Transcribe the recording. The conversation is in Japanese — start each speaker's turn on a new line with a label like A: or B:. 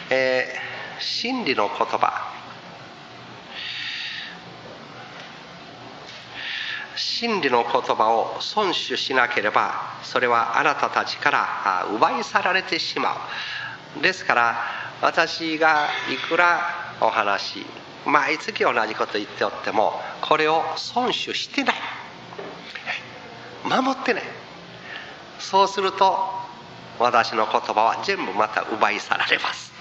A: 真理の言葉、真理の言葉を遵守しなければ、それはあなたたちから奪い去られてしまう。ですから私がいくらお話、毎月同じこと言っておっても、これを遵守してない、守ってない、そうすると私の言葉は全部また奪い去られます。